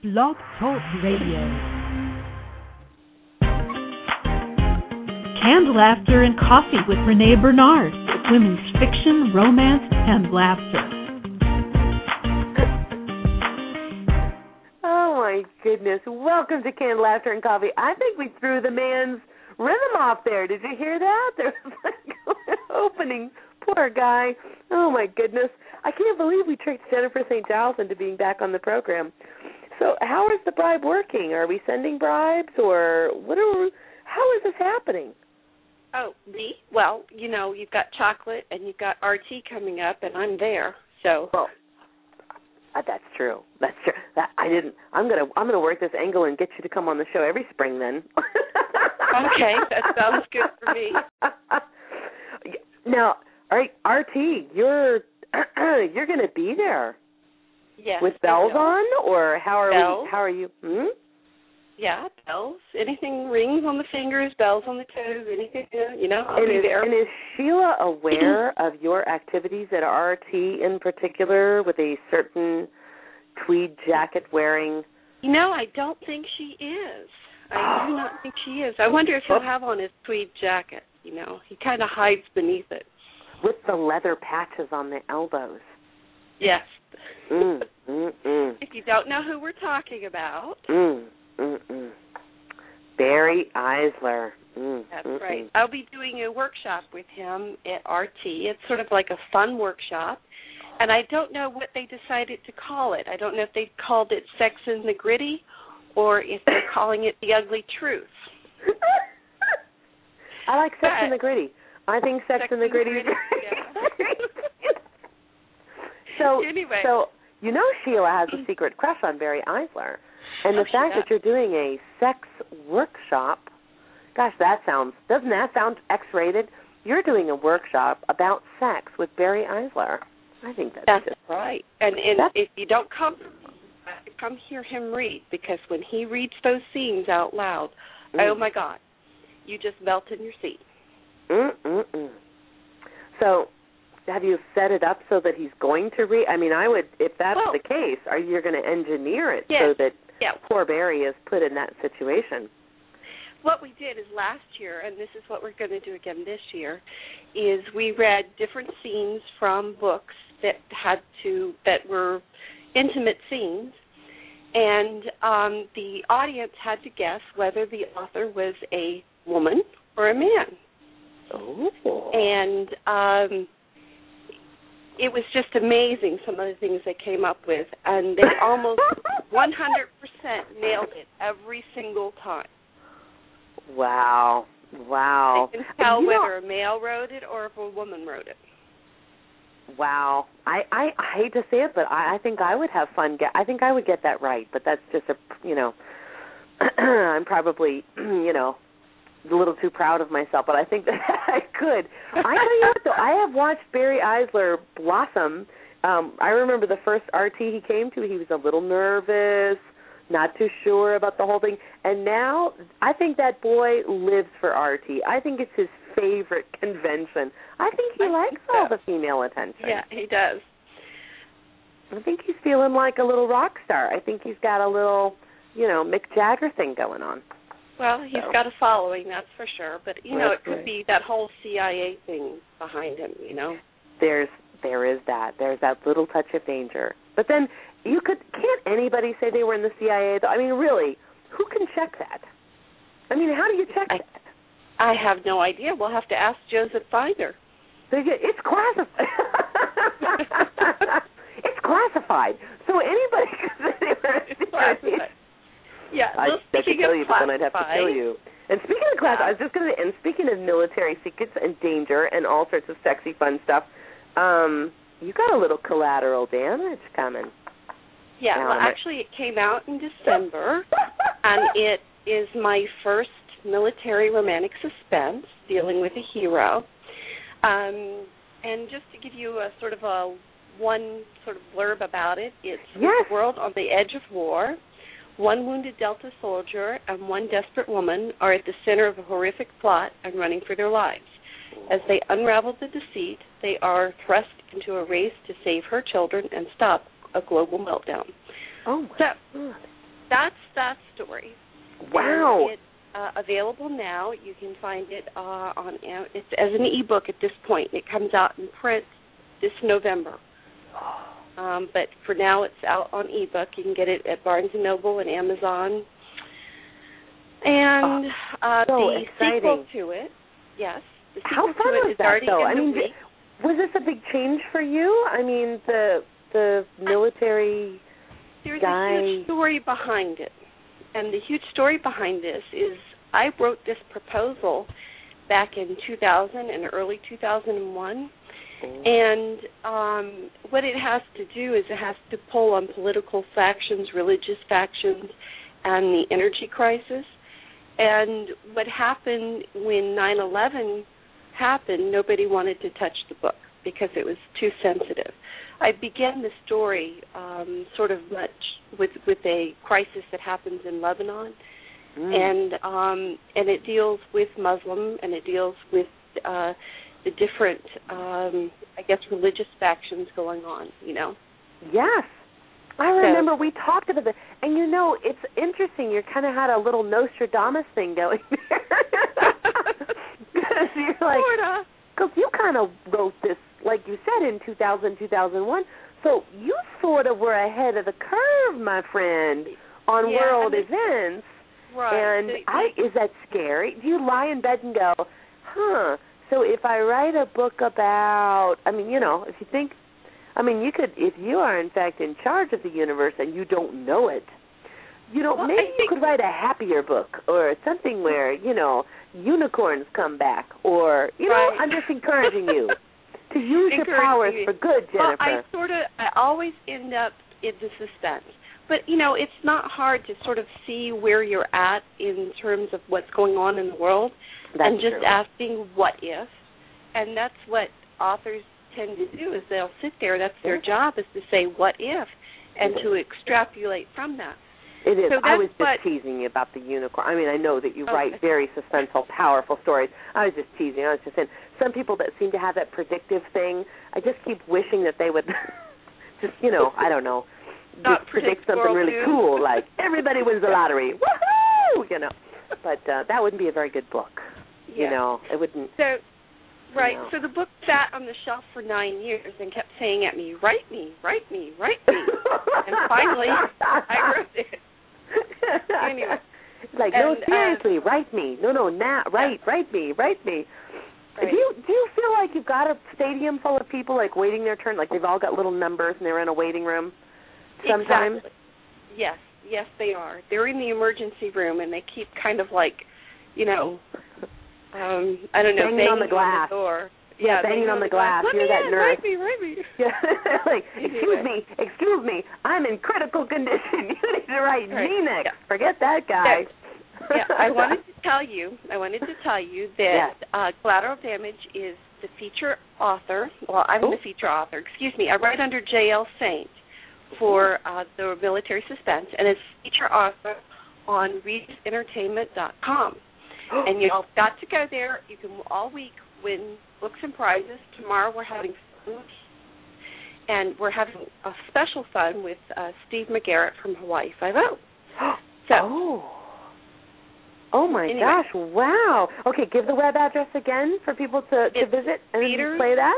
Blog Talk Radio. Canned Laughter and Coffee with Renee Bernard. Women's fiction, romance, and laughter. Oh my goodness. Welcome to Canned Laughter and Coffee. I think we threw the man's rhythm off there. Did you hear that? There was like an opening. Poor guy. Oh my goodness. I can't believe we tricked Jennifer St. Giles into being back on the program. So how is the bribe working? Are we sending bribes or how is this happening? Oh, me? Well, you know, you've got chocolate and you've got RT coming up, and I'm there. So. Well, that's true. That's true. I'm gonna work this angle and get you to come on the show every spring then. Okay, that sounds good for me. Now, all right, RT, you're gonna be there. Yes. With bells on, or how bells. How are you? Yeah, bells. Anything rings on the fingers, bells on the toes, anything, you know, I'll be there. And is Sheila aware of your activities at RT in particular with a certain tweed jacket wearing? You know, I don't think she is. I do not think she is. I wonder if he'll have on his tweed jacket, you know. He kind of hides beneath it. With the leather patches on the elbows. Yes. If you don't know who we're talking about. Barry Eisler. That's right. I'll be doing a workshop with him at RT. It's sort of like a fun workshop. And I don't know what they decided to call it. I don't know if they called it Sex in the Gritty or if they're calling it The Ugly Truth. I like Sex in the Gritty. I think Sex in the Gritty is great. Anyway. So, you know Sheila has a secret crush on Barry Eisler. And the fact that you're doing a sex workshop, gosh, doesn't that sound X-rated? You're doing a workshop about sex with Barry Eisler. I think that's just right. And if you don't come hear him read, because when he reads those scenes out loud, oh my God, you just melt in your seat. So, have you set it up so that he's going to read? I mean, I would, if that's the case, you're going to engineer it so that poor Barry is put in that situation. What we did is last year, and this is what we're going to do again this year, is we read different scenes from books that were intimate scenes, and the audience had to guess whether the author was a woman or a man. Oh. And it was just amazing, some of the things they came up with, and they almost 100% nailed it every single time. Wow. They can tell whether a male wrote it or if a woman wrote it. Wow. I hate to say it, but I think I would have fun. I think I would get that right, but that's just I'm probably, a little too proud of myself, but I think that I could. I tell you what, though, I have watched Barry Eisler blossom. I remember the first RT he came to, he was a little nervous, not too sure about the whole thing, and now I think that boy lives for RT. I think it's his favorite convention. I think he likes all the female attention. Yeah, he does. I think he's feeling like a little rock star. I think he's got a little, Mick Jagger thing going on. Well, he's got a following, that's for sure. But, it could be that whole CIA thing behind him, There is that. There's that little touch of danger. But then can't anybody say they were in the CIA, though? I mean, really, who can check that? I mean, how do you check that? I have no idea. We'll have to ask Joseph Finder. It's classified. It's classified. So anybody could say they were in the CIA. Yeah, well, I could kill you, but then I'd have to kill you. And speaking of class, I was just going to, and speaking of military secrets and danger and all sorts of sexy, fun stuff, you got a little collateral damage coming. Yeah, well, actually, it came out in December, and it is my first military romantic suspense dealing with a hero. And just to give you one sort of blurb about it, it's a world on the edge of war. One wounded Delta soldier and one desperate woman are at the center of a horrific plot and running for their lives. As they unravel the deceit, they are thrust into a race to save her children and stop a global meltdown. Oh, my God. available now. You can find it it's as an ebook at this point. It comes out in print this November. But for now, it's out on ebook. You can get it at Barnes & Noble and Amazon. And the exciting. sequel to it, yes. The How sequel fun to it was is that, already though? in the week. Was this a big change for you? I mean, the military There's guy... a huge story behind it. And the huge story behind this is I wrote this proposal back in 2000 and early 2001. And what it has to do is it has to pull on political factions, religious factions, and the energy crisis. And what happened when 9/11 happened, nobody wanted to touch the book because it was too sensitive. I began the story sort of much with a crisis that happens in Lebanon, and it deals with Muslim, and it deals with the different, religious factions going on, you know. Yes. I remember we talked about that. And, you know, it's interesting. You kind of had a little Nostradamus thing going there. Because you're like, because you kind of wrote this, like you said, in 2000, 2001. So you sort of were ahead of the curve, my friend, on world events. Right. And is that scary? Do you lie in bed and go, so if I write a book about, I mean, you know, if you think, I mean, you could, if you are in fact in charge of the universe and you don't know it, you know, maybe you could write a happier book or something where, you know, unicorns come back, or, you know, I'm just encouraging you to use your powers for good, Jennifer. Well, I always end up in the suspense. But, you know, it's not hard to sort of see where you're at in terms of what's going on in the world. And just asking what if. And that's what authors tend to do, is they'll sit there, that's their job, is to say what if, and to extrapolate from that. It is. So I was just teasing you about the unicorn. I mean, I know that you write very suspenseful, powerful stories. I was just teasing. I was just saying, some people that seem to have that predictive thing, I just keep wishing that they would just, you know, I don't know, just predict something really cool, like everybody wins the lottery. Woohoo! You know. But that wouldn't be a very good book. You know, it wouldn't. So, right. You know. So the book sat on the shelf for 9 years and kept saying at me, write me, write me, write me. And finally, I wrote it. Anyway. Like, no, seriously, write me. No, write me. Right. Do you feel like you've got a stadium full of people, like, waiting their turn? Like, they've all got little numbers and they're in a waiting room sometimes? Exactly. Yes, they are. They're in the emergency room, and they keep kind of like, you know, I don't know, banging on the glass. On the door. Yeah, banging on the glass. Let You're me that in, nurse. Write me. Yeah, like, excuse me, I'm in critical condition. You need to write me next. Yeah. Forget that guy. I wanted to tell you that Collateral Damage is the feature author. Well, I'm the feature author. Excuse me. I write under J.L. Saint for the military suspense, and it's feature author on ReadersEntertainment.com. And you've got to go there. You can all week win books and prizes. Tomorrow we're having food, and we're having a special fun with Steve McGarrett from Hawaii Five-0. So, oh my gosh! Wow. Okay, give the web address again for people to visit and play that.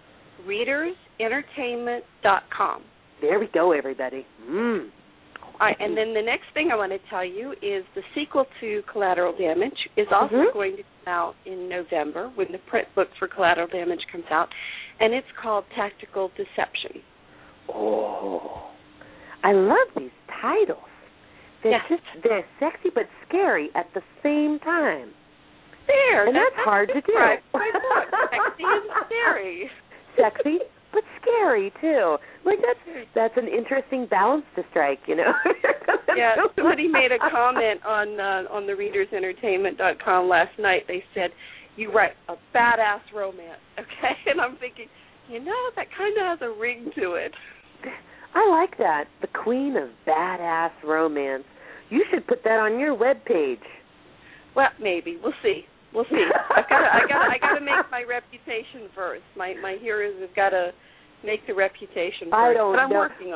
ReadersEntertainment.com. There we go, everybody. All right, and then the next thing I want to tell you is the sequel to Collateral Damage is also going to come out in November when the print book for Collateral Damage comes out, and it's called Tactical Deception. Oh, I love these titles. They're sexy but scary at the same time. And that's hard to do. Sexy and scary. Sexy but scary too. Like that's an interesting balance to strike, you know. Yeah, somebody made a comment on the ReadersEntertainment.com last night. They said, "You write a badass romance," okay? And I'm thinking, you know, that kind of has a ring to it. I like that. The queen of badass romance. You should put that on your webpage. Well, maybe. We'll see. I gotta make my reputation first. My heroes have got to make the reputation first. I don't but I'm know. working on it.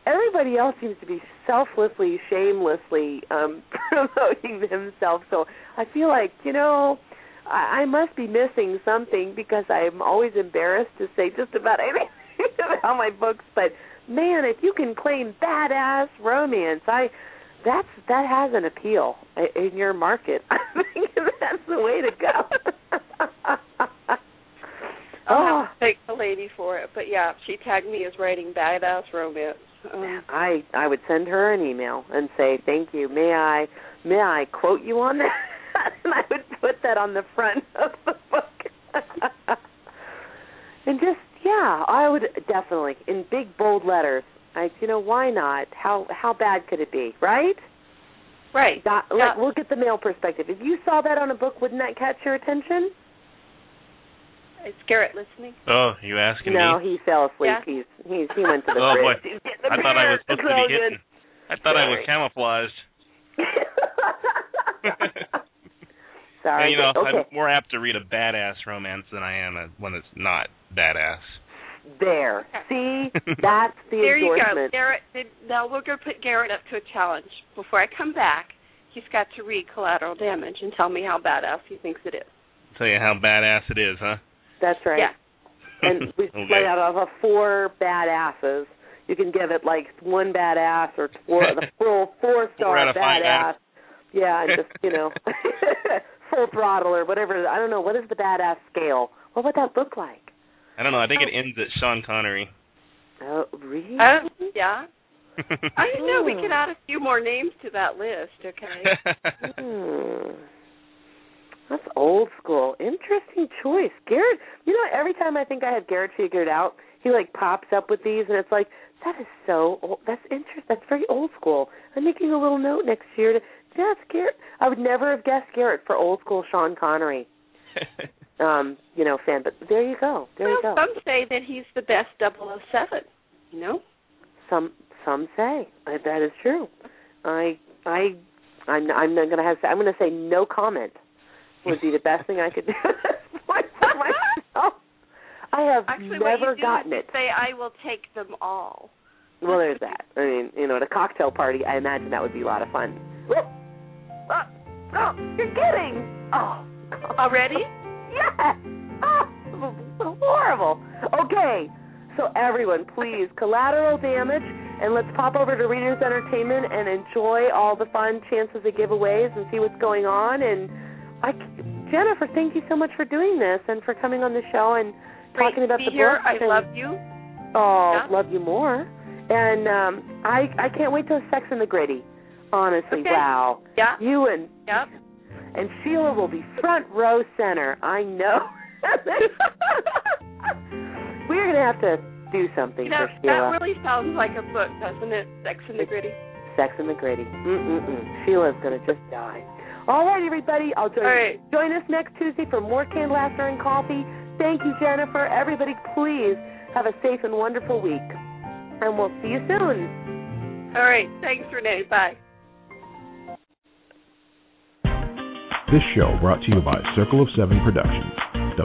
everybody else seems to be selflessly, shamelessly promoting themselves. So I feel like, I must be missing something because I'm always embarrassed to say just about anything about my books. But, man, if you can claim badass romance, that has an appeal in your market. I think that's the way to go. I'll have to thank the lady for it. But, yeah, she tagged me as writing badass romance. I would send her an email and say, thank you. May I quote you on that? And I would put that on the front of the book. And just, I would definitely, in big, bold letters, why not? How bad could it be, right? Right. Look at the male perspective. If you saw that on a book, wouldn't that catch your attention? Is Garrett listening? Oh, you asking me? No, he fell asleep. Yeah. He went to the oh, fridge. Boy. I thought I was supposed to be getting. I thought I was camouflaged. Sorry. And, okay. I'm more apt to read a badass romance than I am one that's not badass. There. See? That's the there endorsement. You go. Garrett, now we're going to put Garrett up to a challenge. Before I come back, he's got to read Collateral Damage and tell me how badass he thinks it is. Tell you how badass it is, huh? That's right. Yeah. And we play out of 4 badasses. You can give it like 1 badass or the full 4-star badass. Yeah, and just, full throttle or whatever. I don't know. What is the badass scale? What would that look like? I don't know. I think it ends at Sean Connery. Oh, really? Yeah. I don't know. We could add a few more names to that list, okay? That's old school. Interesting choice. Garrett, every time I think I have Garrett figured out, he, pops up with these, and it's like, that is so old. That's interesting. That's very old school. I'm making a little note next year to, Garrett. I would never have guessed Garrett for old school Sean Connery. Fan, but there you go. There you go. Some say that he's the best 007, Some say that is true. I'm going to say no comment would be the best thing I could do at this point for myself. I have never gotten it. Say I will take them all. Well, there's that. I mean, at a cocktail party, I imagine that would be a lot of fun. Oh, you're kidding! Oh, already? Yes. Oh, horrible. Okay, so everyone, please, Collateral Damage, and let's pop over to Readers Entertainment and enjoy all the fun chances of giveaways and see what's going on. And Jennifer, thank you so much for doing this and for coming on the show and talking about the book. I love you. Oh, yeah. Love you more. And I can't wait till Sex and the Gritty. Honestly, okay. Wow. Yeah. You and Sheila will be front row center. I know. We're going to have to do something for Sheila. That really sounds like a book, doesn't it? Sex and the Gritty. Sex and the Gritty. Sheila's going to just die. All right, everybody. Join us next Tuesday for more Canned Laughter and Coffee. Thank you, Jennifer. Everybody, please have a safe and wonderful week. And we'll see you soon. All right. Thanks, Renee. Bye. This show brought to you by Circle of Seven Productions.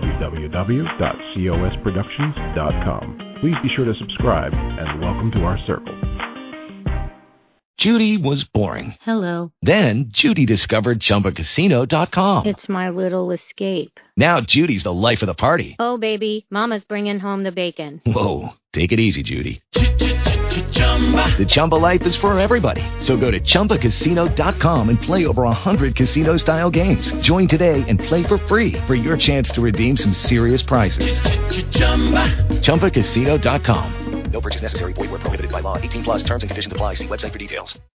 www.cosproductions.com. Please be sure to subscribe and welcome to our circle. Judy was boring. Hello. Then Judy discovered ChumbaCasino.com. It's my little escape. Now Judy's the life of the party. Oh, baby, mama's bringing home the bacon. Whoa, take it easy, Judy. The Chumba life is for everybody. So go to ChumbaCasino.com and play over 100 casino-style games. Join today and play for free for your chance to redeem some serious prizes. ChumbaCasino.com. No purchase necessary. Void where prohibited by law. 18+ terms and conditions apply. See website for details.